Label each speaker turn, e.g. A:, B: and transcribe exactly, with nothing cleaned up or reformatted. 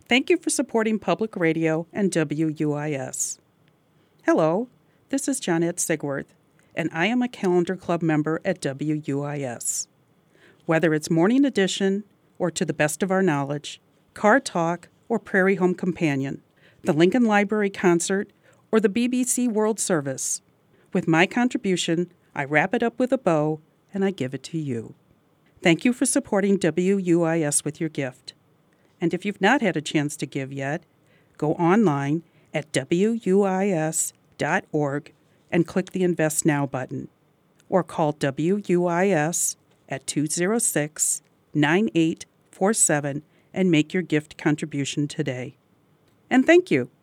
A: Thank you for supporting public radio and W U I S. Hello, this is Johnette Sigworth, and I am a Calendar Club member at W U I S. Whether it's Morning Edition or To the Best of Our Knowledge, Car Talk or Prairie Home Companion, the Lincoln Library Concert, or the B B C World Service, with my contribution, I wrap it up with a bow and I give it to you. Thank you for supporting W U I S with your gift. And if you've not had a chance to give yet, go online at W U I S dot org and click the Invest Now button, or call W U I S at two oh six, nine eight four seven and make your gift contribution today. And thank you.